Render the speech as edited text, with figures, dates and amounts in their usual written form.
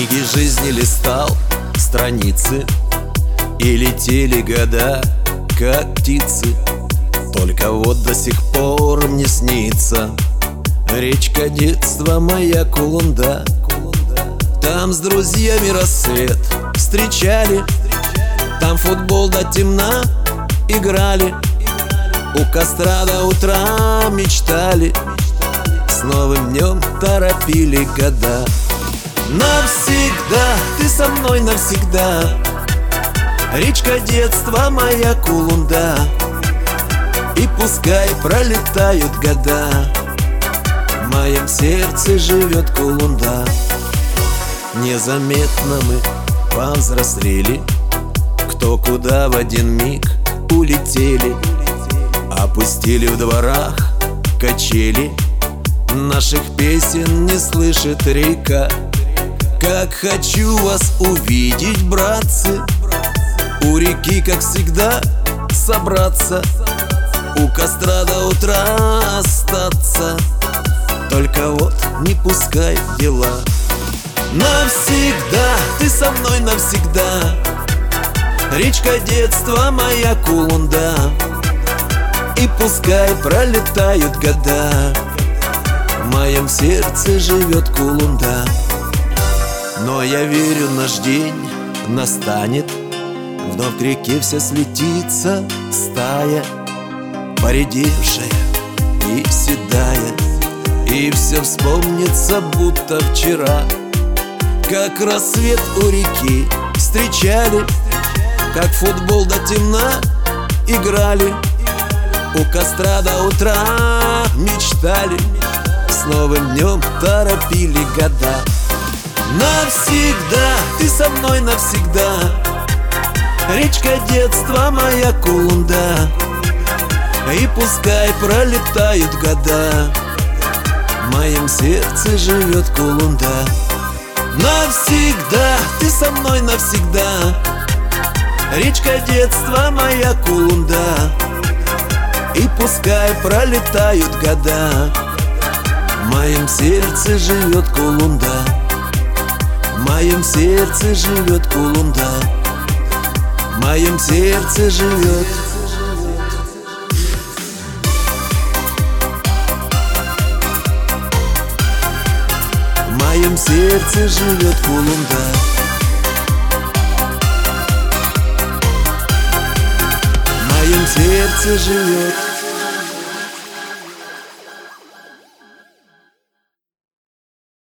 книги жизни листал страницы, и летели года, как птицы. Только вот до сих пор мне снится речка детства, моя Кулунда. Там с друзьями рассвет встречали, там футбол до темна играли, у костра до утра мечтали, с новым днем торопили года. Навсегда, ты со мной навсегда, речка детства, моя Кулунда. И пускай пролетают года, в моем сердце живет Кулунда. Незаметно мы повзрослели, кто куда в один миг улетели. Опустили в дворах качели, наших песен не слышит река. Как хочу вас увидеть, братцы, у реки, как всегда, собраться, у костра до утра остаться. Только вот не пускай дела. Навсегда, ты со мной навсегда, речка детства, моя Кулунда. И пускай пролетают года, в моем сердце живет Кулунда. Но я верю, наш день настанет, вновь к реке вся слетится стая, поредевшая и седая, и все вспомнится, будто вчера. Как рассвет у реки встречали, как футбол до темна играли, у костра до утра мечтали, с новым днем торопили года. Навсегда, ты со мной навсегда, речка детства, моя Кулунда. И пускай пролетают года, в моем сердце живет Кулунда. Навсегда, ты со мной навсегда, речка детства, моя Кулунда. И пускай пролетают года, в моем сердце живет Кулунда. В моем сердце живет Кулунда, в моем сердце живет. В моем сердце живет Кулунда. В моем сердце живет.